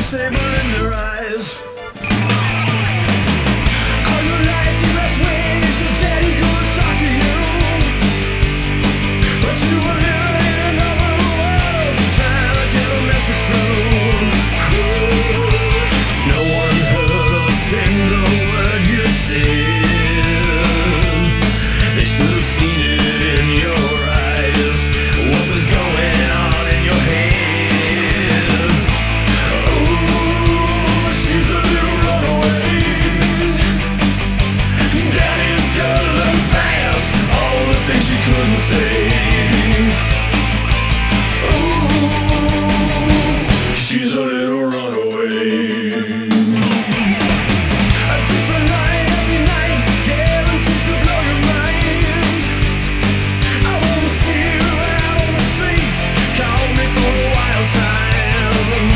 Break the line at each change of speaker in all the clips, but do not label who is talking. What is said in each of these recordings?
sable in their eyes. All your life your best friend is your daddy gonna talk to you, but you are living in another world, trying to get a message through. No one heard a single word you said. They should have seen it in your eyes, what was going on in your head. Oh, she's a little runaway. Daddy's gotta learn fast all the things she couldn't say. Oh, she's a little runaway. A different night every night, guaranteed to blow your mind. I wanna see you out on the streets, call me for a wild time.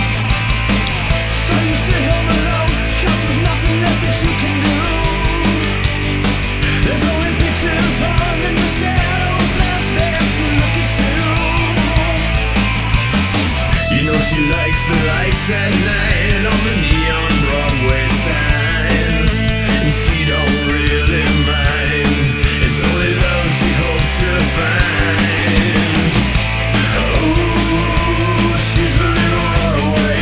So you sit home alone, 'cause there's nothing left that you can do. There's only pictures hung in the shadows left there to look at you. You know she likes the lights at night on the neon Broadway signs, and she don't really mind. It's only love she hoped to find. Oh, she's a little runaway.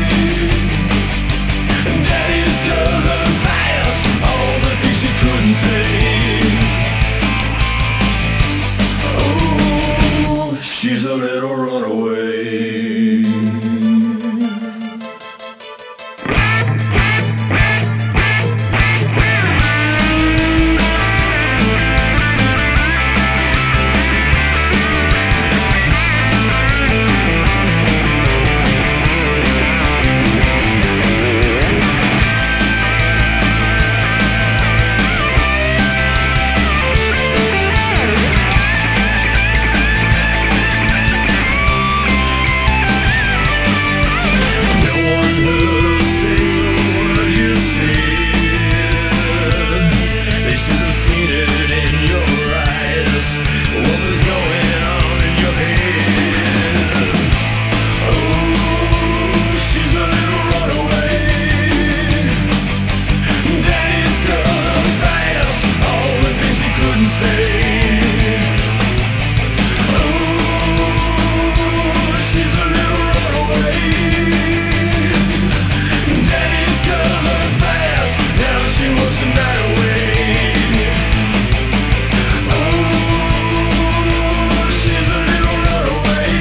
Daddy's gotta learn fast all the things she couldn't say. Oh, she's a little runaway. No one heard a single word you said. They should have seen it in your eyes, what was going on in your head. Oh, she's a little runaway. Daddy's gotta learn fast all the things he couldn't say. Oh, she's a little runaway. Daddy's gotta learn fast, now she wants a night away. Oh, she's a little runaway.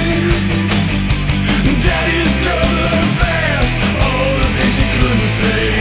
Daddy's gotta learn fast all the things she couldn't say.